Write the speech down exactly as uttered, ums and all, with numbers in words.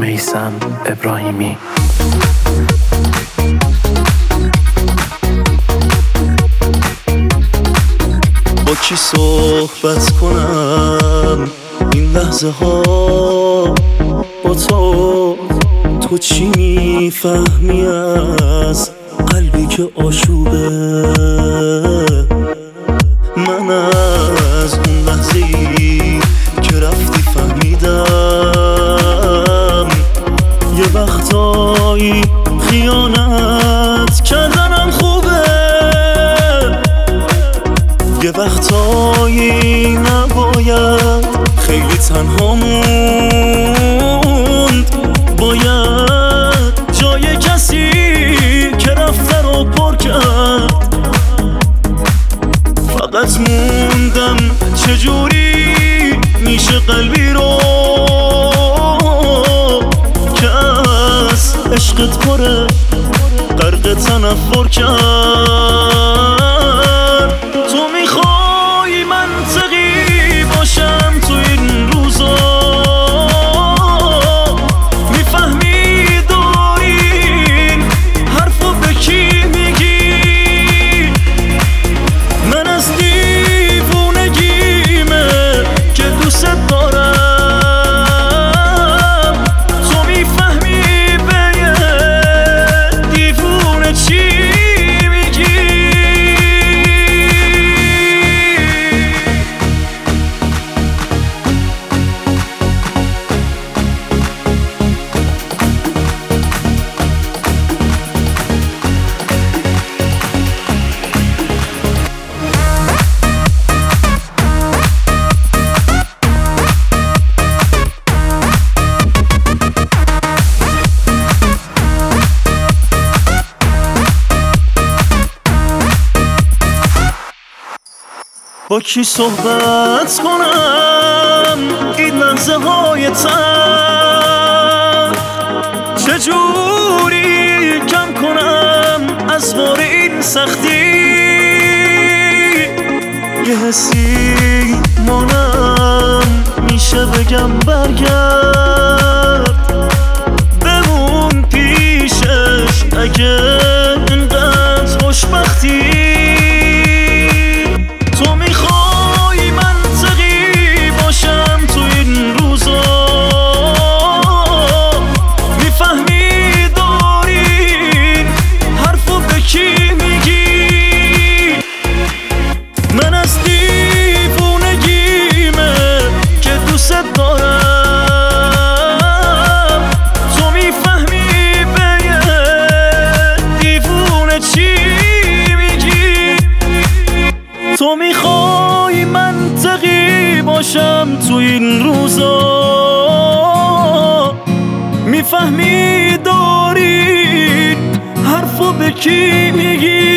میثم ابراهیمی. با کی صحبت کنم این لحظه ها با تو؟ تو چی میفهمی از قلبی که آشوبه؟ من از اون لحظه ای که رفتی فهمیدم یه وقتایی خیانت کردنم خوبه، یه وقتایی نباید خیلی تنها موند، باید جای کسی که رفته رو پر کرد. فقط موندم چجوری میشه قلبی رو که از عشقت پره غرق تنفر کرد. تو میخوای منطقی باشم تو این روزا، میفهمی داری حرفو به کی میگی؟ من از دیوونگیمه که دوست دارم، تو میفهمی به یه دیوونه چی میگی؟ با کی صحبت کنم این لحظه های تن؟ چجوری کم کنم از بار این سختی؟ یه حسی مانم میشه بگم برگرد بمون پیشش اگه اینقدر خوشبختی. من از دیوونگیمه که دوست دارم، تو میفهمی به یه دیوونه چی میگی؟ تو میخوای منطقی باشم تو این روزا، میفهمی داری حرفو به کی میگی؟